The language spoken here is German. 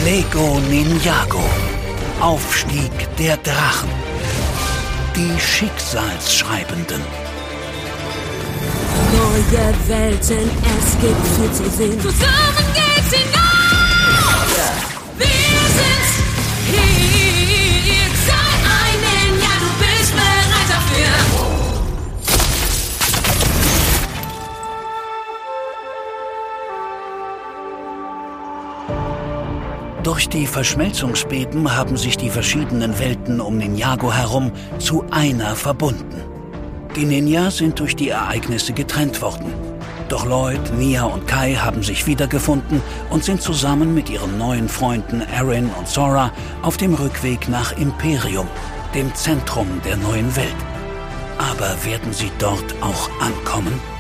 Lego Ninjago. Aufstieg der Drachen. Die Schicksalsschreibenden. Neue Welten, es gibt viel zu sehen. Zusammen geht's hinaus! Wir sind's hier. Sei ein Ninja, du bist bereit dafür. Durch die Verschmelzungsbeben haben sich die verschiedenen Welten um Ninjago herum zu einer verbunden. Die Ninja sind durch die Ereignisse getrennt worden. Doch Lloyd, Nia und Kai haben sich wiedergefunden und sind zusammen mit ihren neuen Freunden Erin und Sora auf dem Rückweg nach Imperium, dem Zentrum der neuen Welt. Aber werden sie dort auch ankommen?